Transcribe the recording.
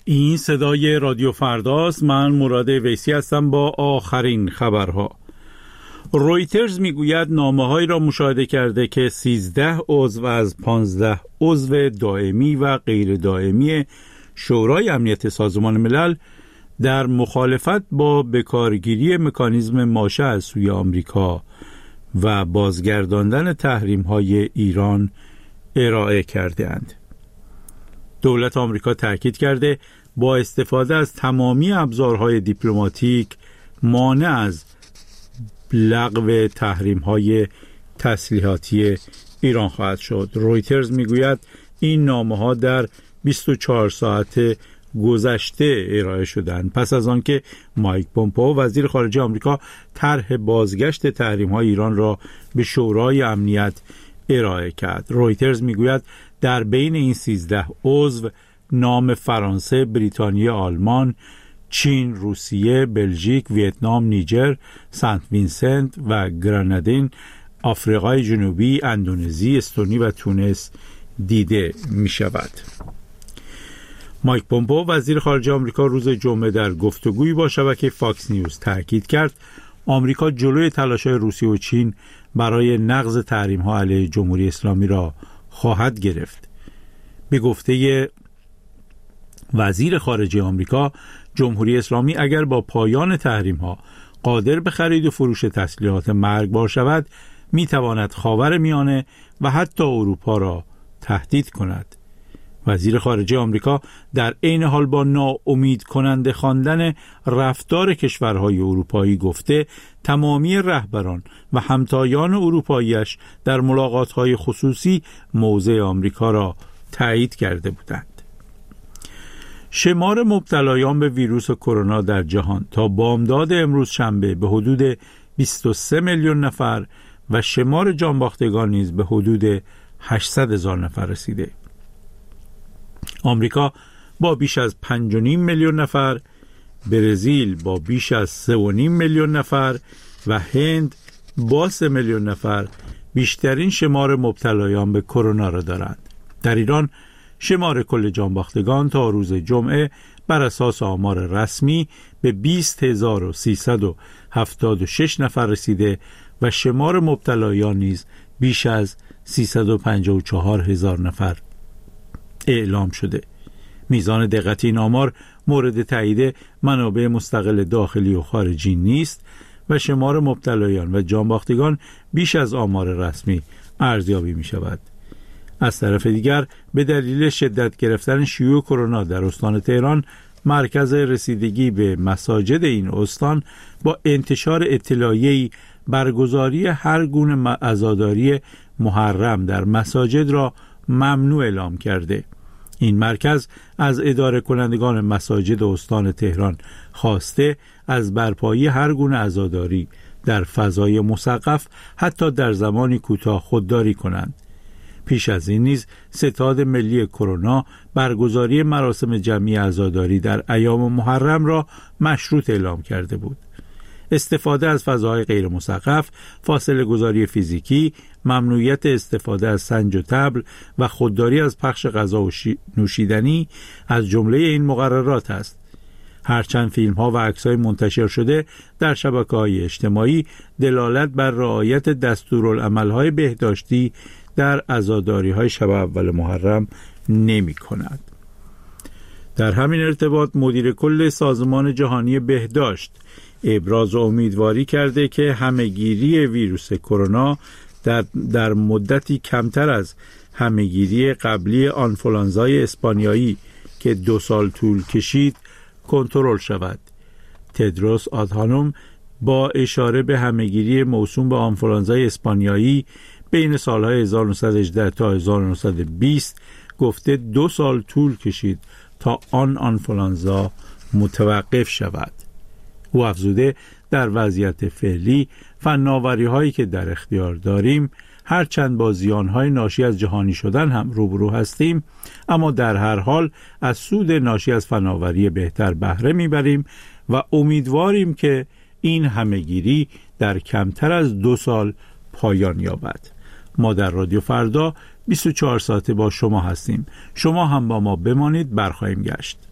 این صدای رادیو فرداست. من مراد ویسی هستم با آخرین خبرها. رویترز میگوید نامه‌هایی را مشاهده کرده که 13 عضو از 15 عضو دائمی و غیر دائمی شورای امنیت سازمان ملل در مخالفت با بکارگیری مکانیزم ماشه از سوی آمریکا و بازگرداندن تحریم‌های ایران ارائه کرده‌اند. دولت آمریکا تاکید کرده با استفاده از تمامی ابزارهای دیپلماتیک مانع از لغو تحریم‌های تسلیحاتی ایران خواهد شد. رویترز میگوید این نامه‌ها در 24 ساعت گذشته ارائه شدند پس از آنکه مایک پومپئو وزیر خارجه آمریکا طرح بازگشت تحریم‌های ایران را به شورای امنیت ارائه کرد. رویترز میگوید در بین این 13 عضو نام فرانسه، بریتانیای آلمان، چین، روسیه، بلژیک، ویتنام، نیجر، سنت وینسنت و گرانادین، آفریقای جنوبی، اندونزی، استونی و تونس دیده می شود. مایک پومپئو وزیر خارجه آمریکا روز جمعه در گفتگویی با شبکه فاکس نیوز تاکید کرد آمریکا جلوی تلاش‌های روسیه و چین برای نقض تحریم‌ها علیه جمهوری اسلامی را خواهد گرفت. به گفته وزیر خارجه آمریکا، جمهوری اسلامی اگر با پایان تحریم‌ها قادر به خرید و فروش تسلیحات مرگبار شود، می‌تواند خاورمیانه و حتی اروپا را تهدید کند. وزیر خارجه آمریکا در عین حال با ناامید کننده خواندن رفتار کشورهای اروپایی گفته تمامی رهبران و همتایان اروپاییش در ملاقات‌های خصوصی موضع آمریکا را تایید کرده بودند. شمار مبتلایان به ویروس کرونا در جهان تا بامداد امروز شنبه به حدود 23 میلیون نفر و شمار جانباختگان نیز به حدود 800,000 نفر رسیده. آمریکا با بیش از 5.5 میلیون نفر، برزیل با بیش از 3.5 میلیون نفر و هند با 3 میلیون نفر بیشترین شمار مبتلایان به کرونا را دارند. در ایران شمار کل جانباختگان تا روز جمعه بر اساس آمار رسمی به 20,376 نفر رسیده و شمار مبتلایان نیز بیش از 354,000 نفر اعلام شده. میزان دقت این آمار مورد تایید منابع مستقل داخلی و خارجی نیست و شمار مبتلایان و جانباختگان بیش از آمار رسمی ارزیابی می شود. از طرف دیگر به دلیل شدت گرفتن شیوع کرونا در استان تهران، مرکز رسیدگی به مساجد این استان با انتشار اطلاعیه‌ای برگزاری هر گونه عزاداری محرم در مساجد را ممنوع اعلام کرده. این مرکز از اداره کنندگان مساجد استان تهران خواسته از برپایی هر گونه عزاداری در فضای مسقف حتی در زمانی کوتاه خودداری کنند. پیش از این نیز ستاد ملی کرونا برگزاری مراسم جمعی عزاداری در ایام محرم را مشروط اعلام کرده بود. استفاده از فضاهای غیر مسقف، فاصله گذاری فیزیکی، ممنوعیت استفاده از سنج و طبل و خودداری از پخش غذا و نوشیدنی از جمله این مقررات است. هرچند فیلم‌ها و عکس‌های منتشر شده در شبکه‌های اجتماعی دلالت بر رعایت دستورالعمل‌های بهداشتی در عزاداری‌های شب اول محرم نمی‌کند. در همین ارتباط مدیر کل سازمان جهانی بهداشت ابراز امیدواری کرده که همه‌گیری ویروس کرونا در مدتی کمتر از همه‌گیری قبلی آنفولانزای اسپانیایی که 2 سال طول کشید کنترل شود. تدروس آدهانوم با اشاره به همه‌گیری موسوم به آنفولانزای اسپانیایی بین سالهای 1918 تا 1920 گفته 2 سال طول کشید تا آنفولانزا متوقف شود. او افزوده در وضعیت فعلی فناوری هایی که در اختیار داریم هرچند با زیانهای ناشی از جهانی شدن هم روبرو هستیم، اما در هر حال از سود ناشی از فناوری بهتر بهره میبریم و امیدواریم که این همه‌گیری در کمتر از 2 سال پایان یابد. ما در رادیو فردا 24 ساعته با شما هستیم. شما هم با ما بمانید، برخواهیم گشت.